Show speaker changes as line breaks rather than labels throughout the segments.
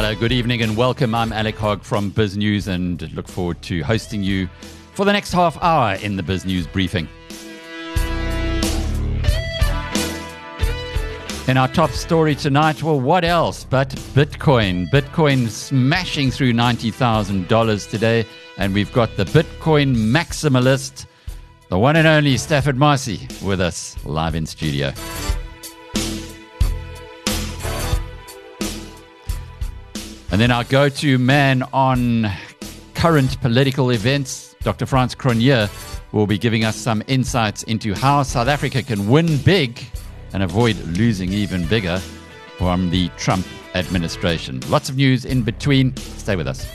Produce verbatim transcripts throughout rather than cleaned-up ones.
Uh, good evening and welcome. I'm Alec Hogg from Biz News and look forward to hosting you for the next half hour in the Biz News briefing. In our top story tonight, well, what else but Bitcoin? Bitcoin smashing through ninety thousand dollars today, and we've got the Bitcoin maximalist, the one and only Stafford Marcy, with us live in studio. And then our go-to man on current political events, Doctor Frans Cronje, will be giving us some insights into how South Africa can win big and avoid losing even bigger from the Trump administration. Lots of news in between. Stay with us.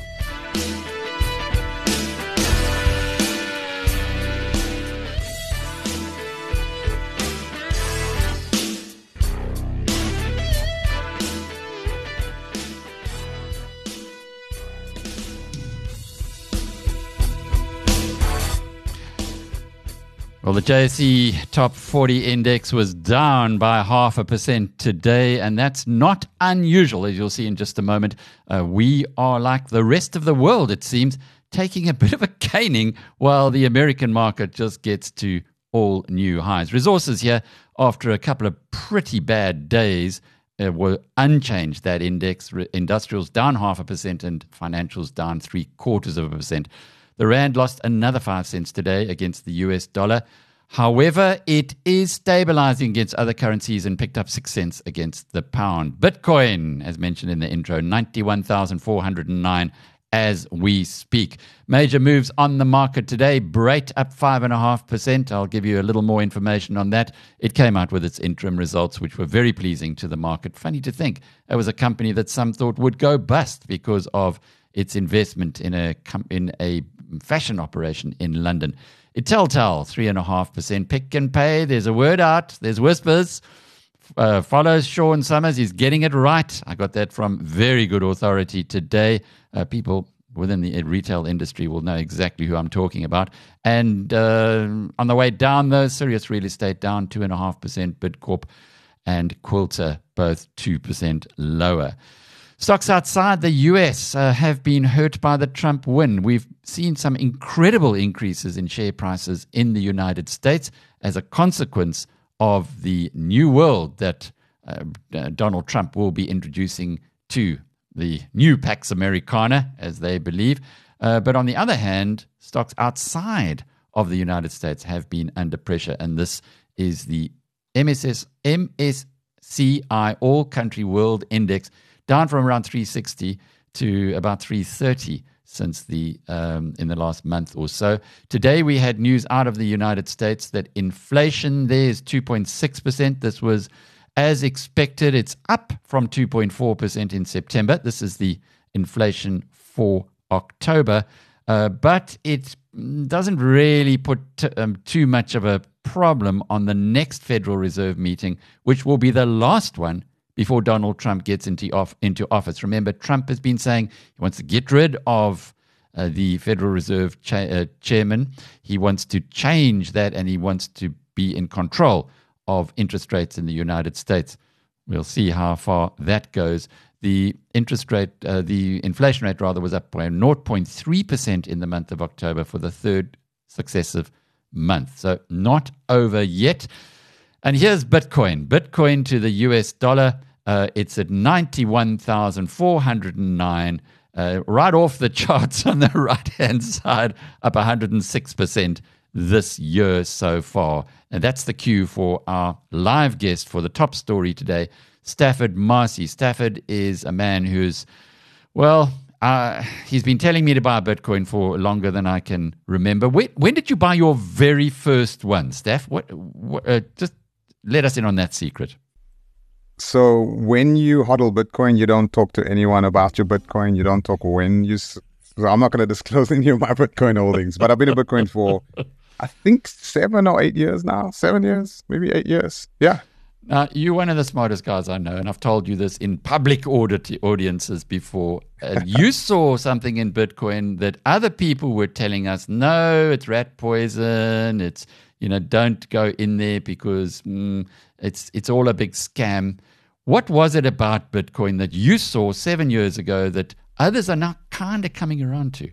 Well, the J S E Top forty Index was down by half a percent today, and that's not unusual, as you'll see in just a moment. Uh, we are like the rest of the world, it seems, taking a bit of a caning while the American market just gets to all new highs. Resources here, after a couple of pretty bad days, uh, were unchanged, that index. Re- industrials down half a percent and financials down three quarters of a percent. The rand lost another five cents today against the U S dollar. However, it is stabilizing against other currencies and picked up six cents against the pound. Bitcoin, as mentioned in the intro, ninety-one thousand four hundred nine as we speak. Major moves on the market today. Brait up five point five percent. I'll give you a little more information on that. It came out with its interim results, which were very pleasing to the market. Funny to think, it was a company that some thought would go bust because of its investment in a in a fashion operation in London. Italtile, three point five percent. Pick and Pay, there's a word out, there's whispers. Uh, follows Sean Summers, he's getting it right. I got that from very good authority today. Uh, people within the retail industry will know exactly who I'm talking about. And uh, on the way down, though, Sirius Real Estate down two point five percent. Bidcorp and Quilter both two percent lower. Stocks outside the U S uh, have been hurt by the Trump win. We've seen some incredible increases in share prices in the United States as a consequence of the new world that uh, uh, Donald Trump will be introducing to the new Pax Americana, as they believe. Uh, but on the other hand, stocks outside of the United States have been under pressure, and this is the M S S, M S C I All Country World Index, down from around three sixty to about three thirty since the um, in the last month or so. Today we had news out of the United States that inflation there is two point six percent. This was as expected. It's up from two point four percent in September. This is the inflation for October, uh, but it doesn't really put t- um, too much of a problem on the next Federal Reserve meeting, which will be the last one before Donald Trump gets into, off, into office. Remember, Trump has been saying he wants to get rid of uh, the Federal Reserve cha- uh, chairman. He wants to change that, and he wants to be in control of interest rates in the United States. We'll see how far that goes. The interest rate, uh, the inflation rate rather, was up by zero point three percent in the month of October for the third successive month. So not over yet. And here's Bitcoin. Bitcoin to the U S dollar, uh, it's at ninety-one thousand four hundred nine, uh, right off the charts on the right-hand side, up one hundred six percent this year so far. And that's the cue for our live guest for the top story today, Stafford Marcy. Stafford is a man who's, well, uh, he's been telling me to buy Bitcoin for longer than I can remember. When, when did you buy your very first one, Staff? What, what uh, just let us in on that secret.
So when you hodl Bitcoin, you don't talk to anyone about your Bitcoin. You don't talk when you... So I'm not going to disclose any of my Bitcoin holdings, but I've been in Bitcoin for, I think, seven or eight years now. Seven years, maybe eight years. Yeah.
Now, you're one of the smartest guys I know, and I've told you this in public audit audiences before. Uh, you saw something in Bitcoin that other people were telling us, no, it's rat poison, it's... You know, don't go in there because mm, it's it's all a big scam. What was it about Bitcoin that you saw seven years ago that others are now kind of coming around to?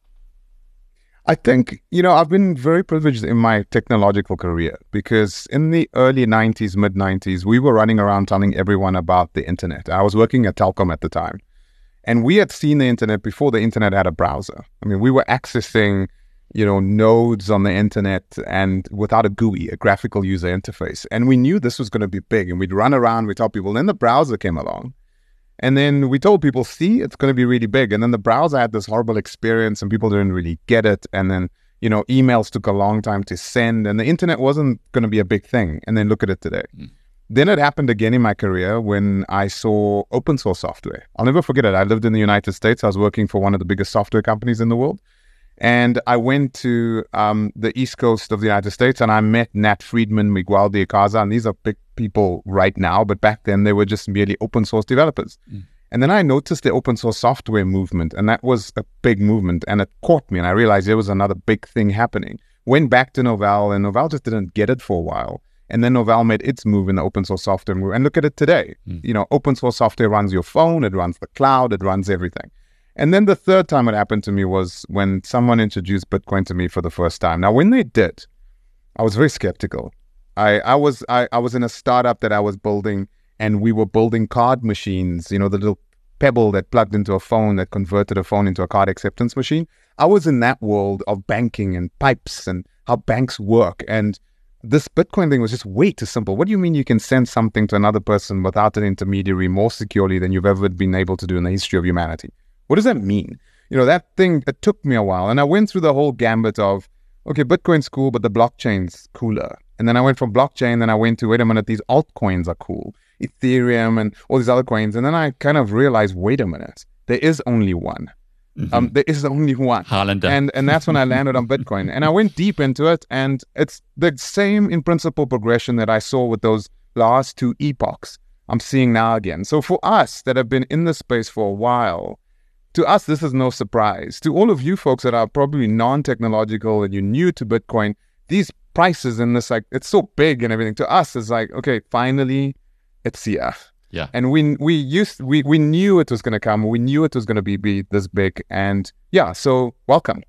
I think, you know, I've been very privileged in my technological career because in the early nineties, mid nineties, we were running around telling everyone about the internet. I was working at Telkom at the time, and we had seen the internet before the internet had a browser. I mean, we were accessing, you know, nodes on the internet and without a G U I, a graphical user interface. And we knew this was going to be big, and we'd run around, we'd tell people, then the browser came along. And then we told people, see, it's going to be really big. And then the browser had this horrible experience and people didn't really get it. And then, you know, emails took a long time to send and the internet wasn't going to be a big thing. And then look at it today. Mm. Then it happened again in my career when I saw open source software. I'll never forget it. I lived in the United States. I was working for one of the biggest software companies in the world. And I went to um, the East Coast of the United States and I met Nat Friedman, Miguel de Icaza, and these are big people right now, but back then they were just merely open source developers. Mm. And then I noticed the open source software movement, and that was a big movement, and it caught me, and I realized there was another big thing happening. Went back to Novell, and Novell just didn't get it for a while. And then Novell made its move in the open source software move, and look at it today. Mm. You know, open source software runs your phone, it runs the cloud, it runs everything. And then the third time it happened to me was when someone introduced Bitcoin to me for the first time. Now, when they did, I was very skeptical. I, I was I, I was in a startup that I was building, and we were building card machines, you know, the little pebble that plugged into a phone that converted a phone into a card acceptance machine. I was in that world of banking and pipes and how banks work. And this Bitcoin thing was just way too simple. What do you mean you can send something to another person without an intermediary more securely than you've ever been able to do in the history of humanity? What does that mean? You know, that thing, it took me a while. And I went through the whole gambit of, okay, Bitcoin's cool, but the blockchain's cooler. And then I went from blockchain, then I went to, wait a minute, these altcoins are cool. Ethereum and all these other coins. And then I kind of realized, wait a minute, there is only one. Mm-hmm. Um, there is only one.
Hollander.
And and that's when I landed on Bitcoin. And I went deep into it. And it's the same in principle progression that I saw with those last two epochs I'm seeing now again. So for us that have been in this space for a while, to us, this is no surprise. To all of you folks that are probably non-technological and you're new to Bitcoin, these prices and this, like, it's so big and everything. To us, it's like, okay, finally, it's here.
Yeah.
And we we used we we knew it was going to come. We knew it was going to be, be this big. And yeah, so welcome.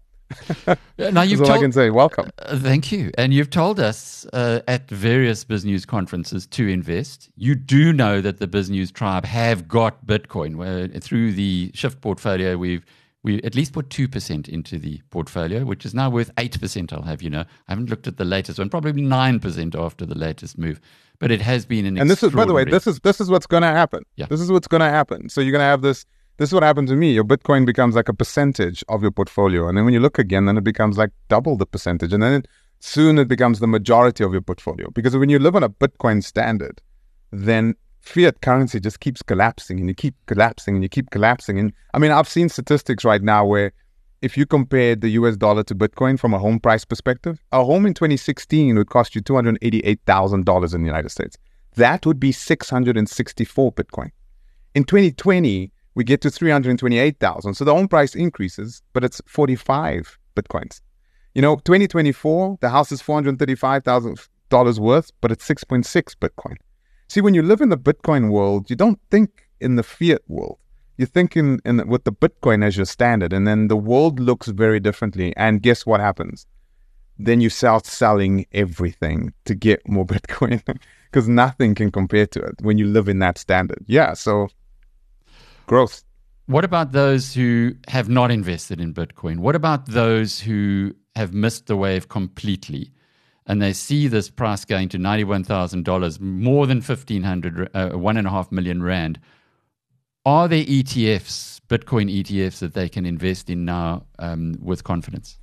Now you've
That's all
told,
I can say. Welcome.
Uh, thank you. And you've told us uh, at various BizNews conferences to invest. You do know that the BizNews tribe have got Bitcoin. Where through the Shift portfolio, we've we at least put two percent into the portfolio, which is now worth eight percent, I'll have you know. I haven't looked at the latest one, probably nine percent after the latest move. But it has been an
And this is, by the way, this is this is what's going to happen.
Yeah.
This is what's going to happen. So you're going to have this. This is what happened to me. Your Bitcoin becomes like a percentage of your portfolio. And then when you look again, then it becomes like double the percentage. And then it, soon it becomes the majority of your portfolio. Because when you live on a Bitcoin standard, then fiat currency just keeps collapsing and you keep collapsing and you keep collapsing. And I mean, I've seen statistics right now where if you compared the U S dollar to Bitcoin from a home price perspective, a home in twenty sixteen would cost you two hundred eighty-eight thousand dollars in the United States. That would be six hundred sixty-four Bitcoin. In twenty twenty, we get to three hundred twenty-eight thousand. So the home price increases, but it's forty-five Bitcoins. You know, twenty twenty-four, the house is four hundred thirty-five thousand dollars worth, but it's six point six Bitcoin. See, when you live in the Bitcoin world, you don't think in the fiat world. You think in, in with the Bitcoin as your standard, and then the world looks very differently. And guess what happens? Then you start selling everything to get more Bitcoin because nothing can compare to it when you live in that standard. Yeah, so growth.
What about those who have not invested in Bitcoin? What about those who have missed the wave completely and they see this price going to ninety-one thousand dollars, more than fifteen hundred, uh, one and a half million rand? Are there E T Fs, Bitcoin E T Fs that they can invest in now um, with confidence?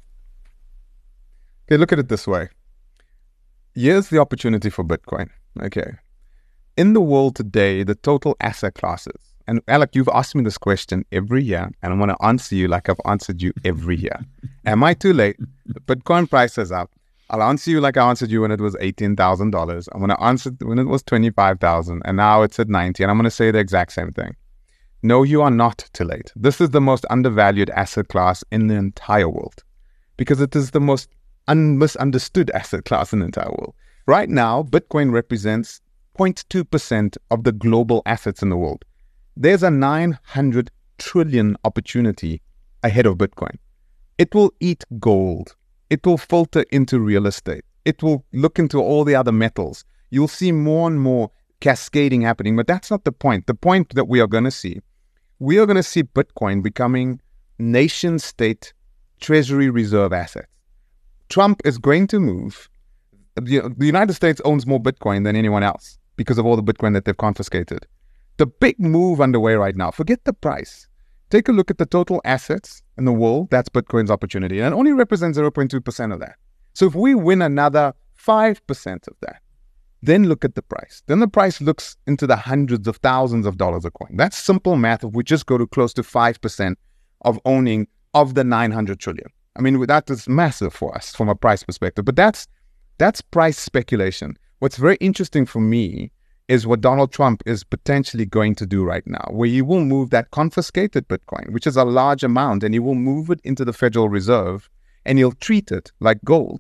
Okay, look at it this way. Here's the opportunity for Bitcoin. Okay. In the world today, the total asset classes, and Alec, you've asked me this question every year, and I want to answer you like I've answered you every year. Am I too late? The Bitcoin price is up. I'll answer you like I answered you when it was eighteen thousand dollars. I'm going to answer when it was twenty-five thousand dollars, and now it's at ninety, and I'm going to say the exact same thing. No, you are not too late. This is the most undervalued asset class in the entire world because it is the most un- misunderstood asset class in the entire world. Right now, Bitcoin represents zero point two percent of the global assets in the world. There's a nine hundred trillion opportunity ahead of Bitcoin. It will eat gold. It will filter into real estate. It will look into all the other metals. You'll see more and more cascading happening, but that's not the point. The point that we are going to see, we are going to see Bitcoin becoming nation-state treasury reserve assets. Trump is going to move. The, the United States owns more Bitcoin than anyone else because of all the Bitcoin that they've confiscated. The big move underway right now, forget the price. Take a look at the total assets in the world. That's Bitcoin's opportunity. And it only represents zero point two percent of that. So if we win another five percent of that, then look at the price. Then the price looks into the hundreds of thousands of dollars a coin. That's simple math if we just go to close to five percent of owning of the nine hundred trillion. I mean, that is massive for us from a price perspective. But that's that's price speculation. What's very interesting for me is what Donald Trump is potentially going to do right now, where he will move that confiscated Bitcoin, which is a large amount, and he will move it into the Federal Reserve, and he'll treat it like gold.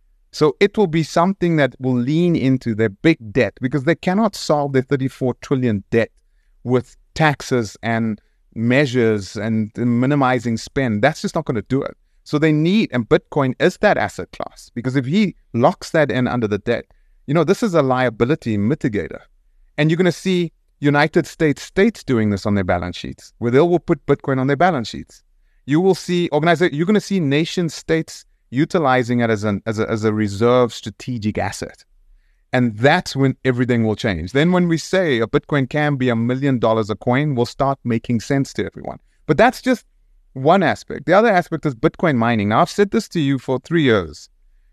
So it will be something that will lean into their big debt, because they cannot solve their thirty-four trillion debt with taxes and measures and minimizing spend. That's just not going to do it. So they need, and Bitcoin is that asset class, because if he locks that in under the debt, you know, this is a liability mitigator. And you're going to see United States states doing this on their balance sheets, where they will put Bitcoin on their balance sheets. You will see organizations, you're going to see nation states utilizing it as an as a, as a reserve strategic asset. And that's when everything will change. Then when we say a Bitcoin can be a million dollars a coin, will start making sense to everyone. But that's just one aspect. The other aspect is Bitcoin mining. Now, I've said this to you for three years.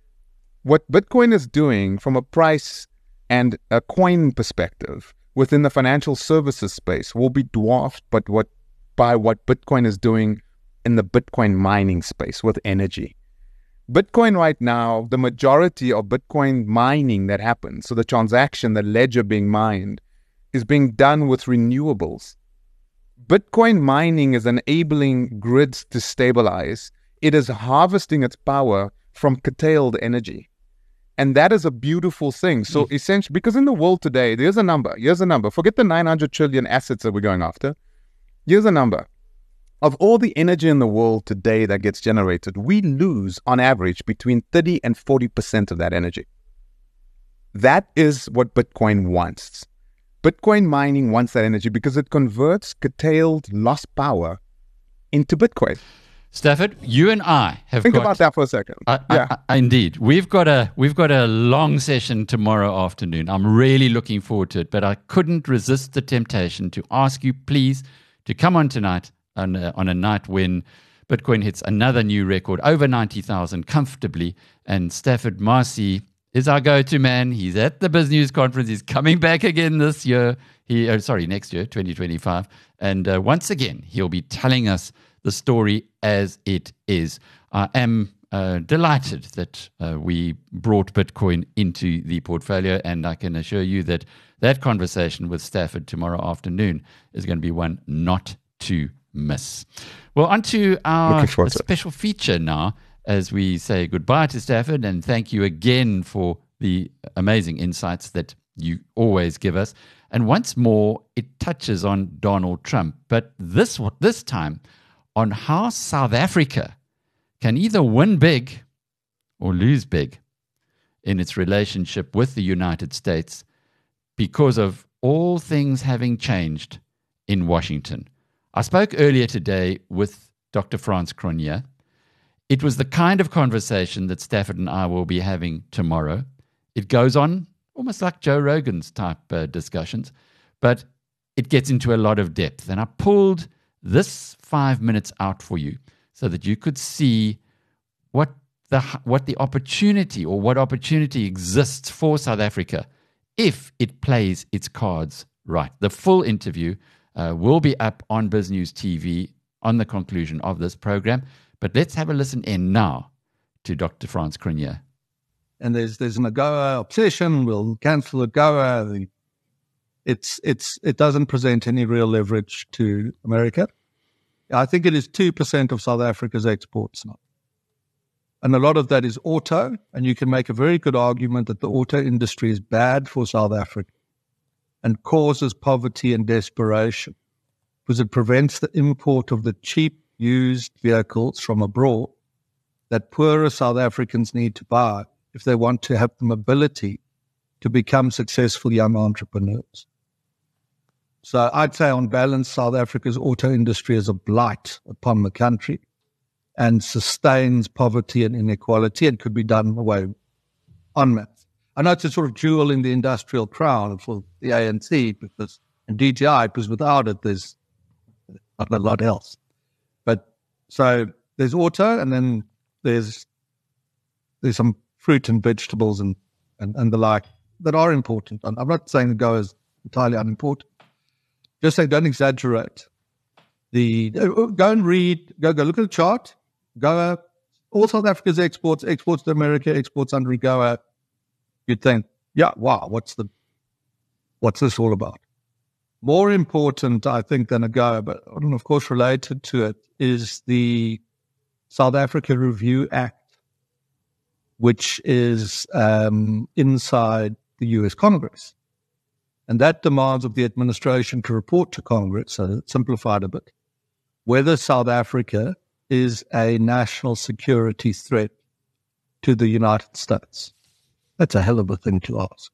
What Bitcoin is doing from a price and a coin perspective within the financial services space will be dwarfed but what, by what Bitcoin is doing in the Bitcoin mining space with energy. Bitcoin right now, the majority of Bitcoin mining that happens, so the transaction, the ledger being mined, is being done with renewables. Bitcoin mining is enabling grids to stabilize. It is harvesting its power from curtailed energy. And that is a beautiful thing. So mm. essentially, because in the world today, there's a number. Here's a number. Forget the nine hundred trillion assets that we're going after. Here's a number. Of all the energy in the world today that gets generated, we lose on average between thirty and forty percent of that energy. That is what Bitcoin wants. Bitcoin mining wants that energy because it converts curtailed, lost power into Bitcoin.
Stafford, you and I have
think
got,
about that for a second.
I,
yeah,
I, I, indeed, we've got a we've got a long session tomorrow afternoon. I'm really looking forward to it, but I couldn't resist the temptation to ask you, please, to come on tonight on a, on a night when Bitcoin hits another new record, over ninety thousand comfortably, and Stafford Marcy is our go-to man. He's at the BizNews conference. He's coming back again this year. He, uh, sorry, next year, twenty twenty-five, and uh, once again he'll be telling us the story as it is. I am uh, delighted that uh, we brought Bitcoin into the portfolio, and I can assure you that that conversation with Stafford tomorrow afternoon is going to be one not to miss. Well, on to our special feature now, as we say goodbye to Stafford, and thank you again for the amazing insights that you always give us. And once more, it touches on Donald Trump, but this this time on how South Africa can either win big or lose big in its relationship with the United States because of all things having changed in Washington. I spoke earlier today with Doctor Frans Cronje. It was the kind of conversation that Stafford and I will be having tomorrow. It goes on almost like Joe Rogan's type uh, discussions, but it gets into a lot of depth. And I pulled this five minutes out for you so that you could see what the what the opportunity or what opportunity exists for South Africa if it plays its cards right. The full interview uh, will be up on BizNews T V on the conclusion of this program. But let's have a listen in now to Doctor Frans Cronje.
And there's there's an AGOA obsession. We'll cancel AGOA. The, it's it's it doesn't present any real leverage to America. I think it is two percent of South Africa's exports now. And a lot of that is auto, and you can make a very good argument that the auto industry is bad for South Africa. and causes poverty and desperation because it prevents the import of the cheap used vehicles from abroad that poorer South Africans need to buy if they want to have the mobility to become successful young entrepreneurs. So I'd say on balance, South Africa's auto industry is a blight upon the country and sustains poverty and inequality and could be done away en masse. I know it's a sort of jewel in the industrial crown for the A N C because, and D T I, because without it, there's not a lot else. But so there's auto, and then there's there's some fruit and vegetables and, and, and the like that are important. I'm not saying the Go is entirely unimportant. Just saying, don't exaggerate. The go and read, go go look at the chart. Go all South Africa's exports, exports to America, exports under AGOA. You'd think, yeah, wow, what's the what's this all about? More important, I think, than AGOA, but of course related to it, is the South Africa Review Act, which is um, inside the U S Congress. And that demands of the administration to report to Congress, so it's simplified a bit, whether South Africa is a national security threat to the United States. That's a hell of a thing to ask.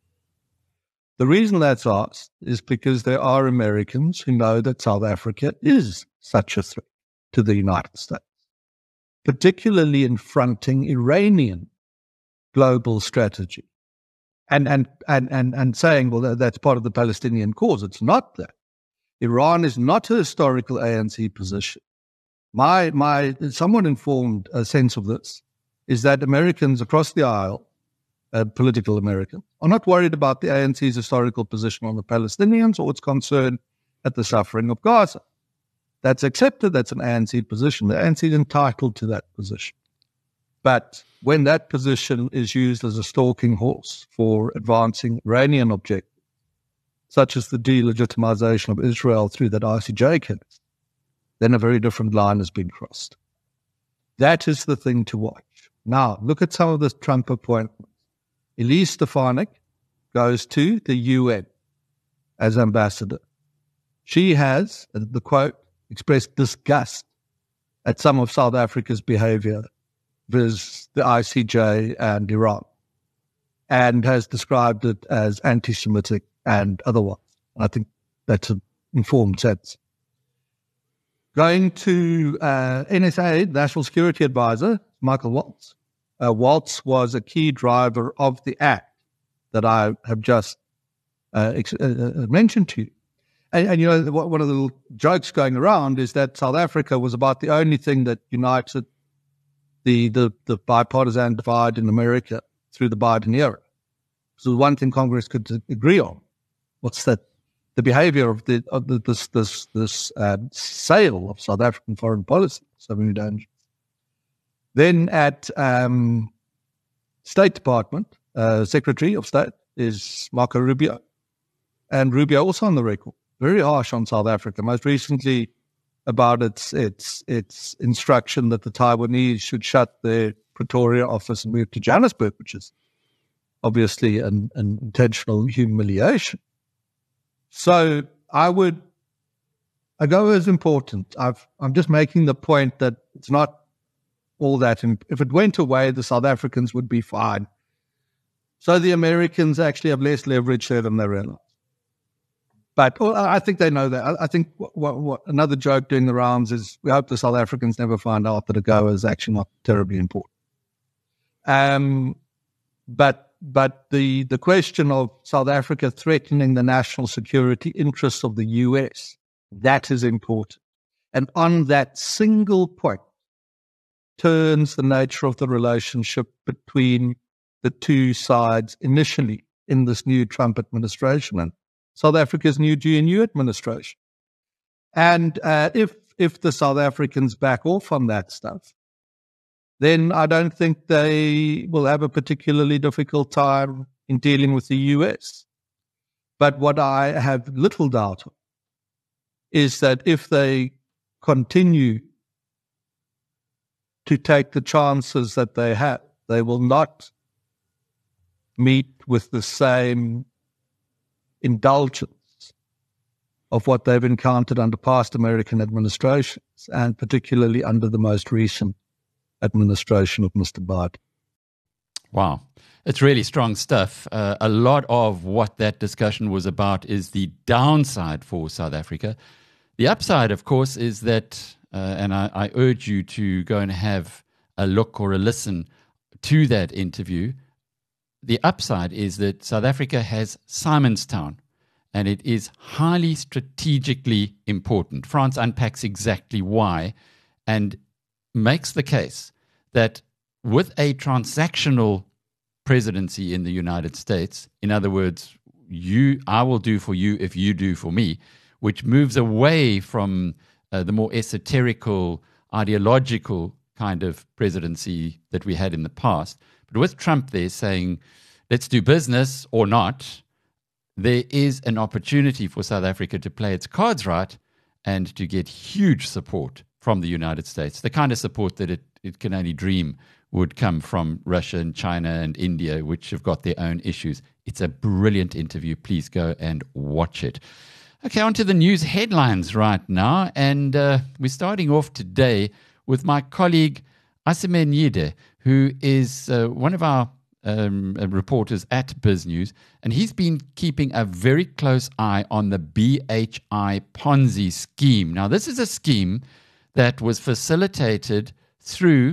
The reason that's asked is because there are Americans who know that South Africa is such a threat to the United States, particularly in fronting Iranian global strategy. And and and and and saying, well, that's part of the Palestinian cause. It's not that. Iran is not a historical A N C position. My my somewhat informed uh, sense of this is that Americans across the aisle, uh, political Americans, are not worried about the A N C's historical position on the Palestinians or its concern at the suffering of Gaza. That's accepted. That's an A N C position. The A N C is entitled to that position. But when that position is used as a stalking horse for advancing Iranian objectives, such as the delegitimization of Israel through that I C J case, then a very different line has been crossed. That is the thing to watch. Now, look at some of the Trump appointments. Elise Stefanik goes to the U N as ambassador. She has, the quote, expressed disgust at some of South Africa's behavior with the I C J and Iran, and has described it as anti-Semitic and otherwise. I think that's an informed sense. Going to uh, N S A, National Security Advisor, Michael Waltz. Uh, Waltz was a key driver of the act that I have just uh, ex- uh, mentioned to you. And, and, you know, one of the little jokes going around is that South Africa was about the only thing that united the, the, the bipartisan divide in America through the Biden era. So the one thing Congress could agree on, what's that? The behavior of the of the, this this this uh, sale of South African foreign policy, so very dangerous. Then at um, State Department, uh, Secretary of State is Marco Rubio, and Rubio also on the record, very harsh on South Africa. Most recently, about its its its instruction that the Taiwanese should shut their Pretoria office and move to Johannesburg, which is obviously an, an intentional humiliation. So I would, AGOA is important. I've, I'm just making the point that it's not all that. If it went away, the South Africans would be fine. So the Americans actually have less leverage there than they realize. But well, I think they know that. I, I think what, what, what another joke doing the rounds is we hope the South Africans never find out that AGOA is actually not terribly important. Um, but But the, the question of South Africa threatening the national security interests of the U S, that is important. And on that single point turns the nature of the relationship between the two sides initially in this new Trump administration and South Africa's new G N U administration. And uh, if if the South Africans back off on that stuff, then I don't think they will have a particularly difficult time in dealing with the U S. But what I have little doubt of is that if they continue to take the chances that they have, they will not meet with the same indulgence of what they've encountered under past American administrations, and particularly under the most recent administration of Mister Biden.
Wow. It's really strong stuff. Uh, a lot of what that discussion was about is the downside for South Africa. The upside, of course, is that, uh, and I, I urge you to go and have a look or a listen to that interview. The upside is that South Africa has Simonstown, and it is highly strategically important. France unpacks exactly why and makes the case that with a transactional presidency in the United States, in other words, you, I will do for you if you do for me, which moves away from uh, the more esoterical, ideological kind of presidency that we had in the past. But with Trump there saying, let's do business or not, there is an opportunity for South Africa to play its cards right and to get huge support from the United States, the kind of support that it, it can only dream would come from Russia and China and India, which have got their own issues. It's a brilliant interview. Please go and watch it. Okay, on to the news headlines right now. And uh, we're starting off today with my colleague Asime Nyide, who is uh, one of our um, reporters at BizNews, and he's been keeping a very close eye on the B H I Ponzi scheme. Now, this is a scheme that was facilitated through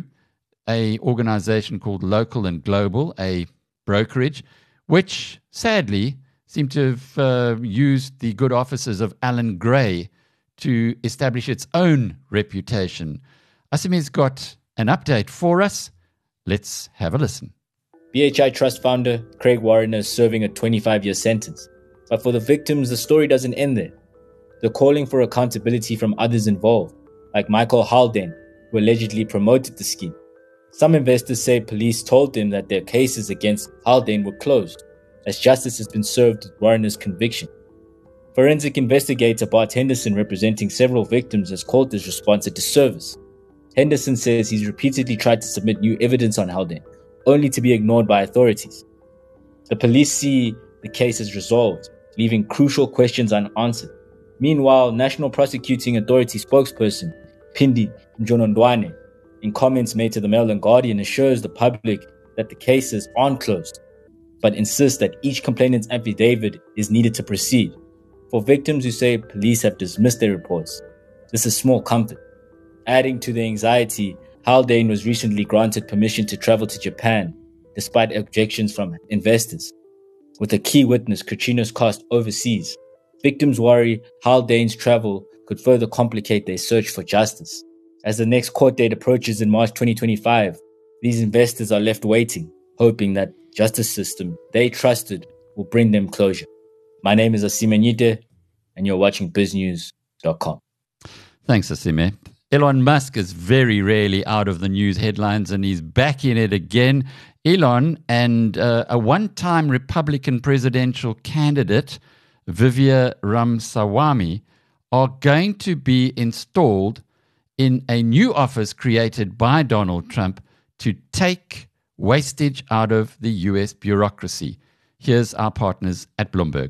a organization called Local and Global, a brokerage, which sadly seemed to have uh, used the good offices of Alan Gray to establish its own reputation. Asime's got an update for us. Let's have a listen.
B H I Trust founder Craig Warner is serving a twenty-five year sentence. But for the victims, the story doesn't end there. They're calling for accountability from others involved, like Michael Haldane, who allegedly promoted the scheme. Some investors say police told them that their cases against Haldane were closed, as justice has been served with Warner's conviction. Forensic investigator Bart Henderson, representing several victims, has called this response a disservice. Henderson says he's repeatedly tried to submit new evidence on Haldane, only to be ignored by authorities. The police see the case as resolved, leaving crucial questions unanswered. Meanwhile, National Prosecuting Authority spokesperson Phindi Mjolondwane, in comments made to the Mail and Guardian, assures the public that the cases aren't closed, but insists that each complainant's affidavit is needed to proceed. For victims who say police have dismissed their reports, this is small comfort. Adding to the anxiety, Haldane was recently granted permission to travel to Japan, despite objections from investors. With a key witness, Katrina's cast overseas, victims worry Haldane's travel could further complicate their search for justice. As the next court date approaches in March twenty twenty-five, these investors are left waiting, hoping that justice system they trusted will bring them closure. My name is Asime Nyide, and you're watching biz news dot com.
Thanks, Asime. Elon Musk is very rarely out of the news headlines, and he's back in it again. Elon and uh, a one-time Republican presidential candidate, Vivek Ramaswamy, are going to be installed in a new office created by Donald Trump to take wastage out of the U S bureaucracy. Here's our partners at Bloomberg.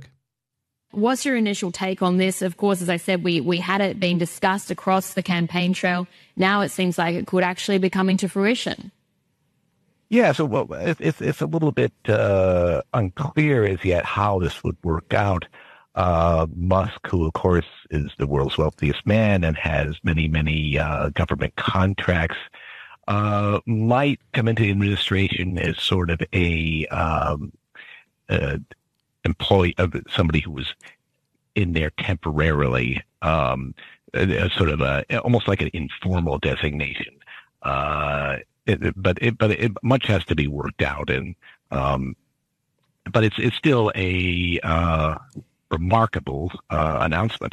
What's your initial take on this? Of course, as I said, we, we had it being discussed across the campaign trail. Now it seems like it could actually be coming to fruition.
Yeah, so well, it's, it's, it's a little bit uh, unclear as yet how this would work out. Uh, Musk, who of course is the world's wealthiest man and has many, many uh, government contracts, uh, might come into the administration as sort of a um, uh, employee of somebody who was in there temporarily, um, a, a sort of a almost like an informal designation. Uh, it, but it, but it, much has to be worked out, and um, but it's it's still a uh, remarkable uh, announcement.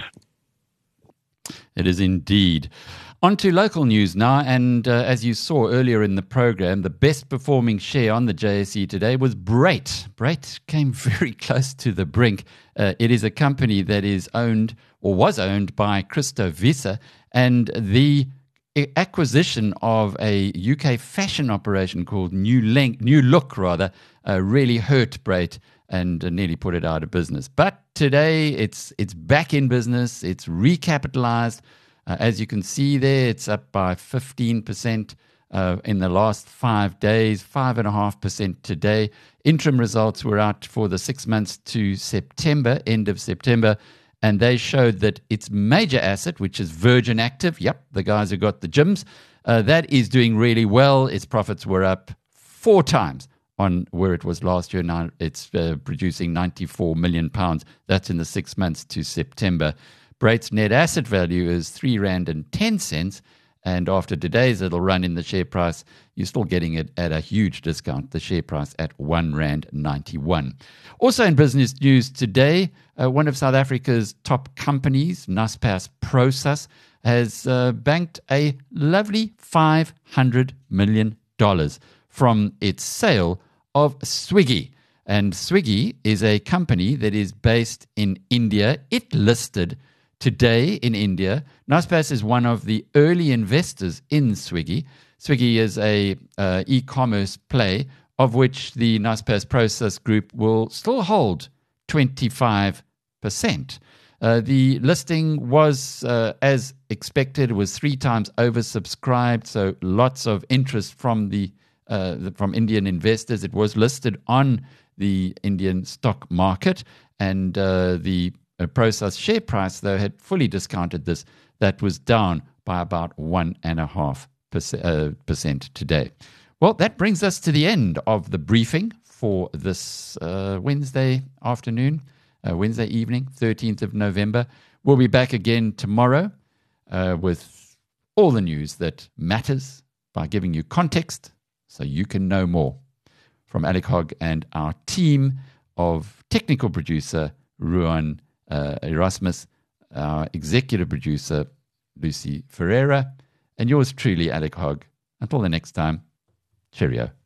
It is indeed. On to local news now, and uh, as you saw earlier in the program, the best performing share on the J S E today was Brait. Brait came very close to the brink. Uh, it is a company that is owned or was owned by Christo Wiese, and the acquisition of a U K fashion operation called New, Link, New Look rather, uh, really hurt Brait and uh, nearly put it out of business. But today it's it's back in business. It's recapitalized. Uh, as you can see there, it's up by fifteen percent uh, in the last five days, five point five percent today. Interim results were out for the six months to September, end of September, and they showed that its major asset, which is Virgin Active, yep, the guys who got the gyms, uh, that is doing really well. Its profits were up four times on where it was last year. Now it's uh, producing ninety-four million pounds. That's in the six months to September. Brait's net asset value is three rand and ten cents. And after today's little run in the share price, you're still getting it at a huge discount, the share price at one rand ninety-one. Also in business news today, uh, one of South Africa's top companies, Naspers Prosus, has uh, banked a lovely five hundred million dollars from its sale of Swiggy. And Swiggy is a company that is based in India. It listed today in India. Naspers is one of the early investors in Swiggy. Swiggy is a uh, e-commerce play of which the Naspers Prosus Group will still hold twenty-five percent. Uh, the listing was, uh, as expected, was three times oversubscribed, so lots of interest from the, uh, the from Indian investors. It was listed on the Indian stock market, and uh, the uh, Prosus share price, though, had fully discounted this. That was down by about one and a half percent, uh, percent today. Well, that brings us to the end of the briefing for this uh, Wednesday afternoon. Uh, Wednesday evening, thirteenth of November. We'll be back again tomorrow uh, with all the news that matters by giving you context so you can know more. From Alec Hogg and our team of technical producer, Ruan uh, Erasmus, our executive producer, Lucy Ferreira, and yours truly, Alec Hogg. Until the next time, cheerio.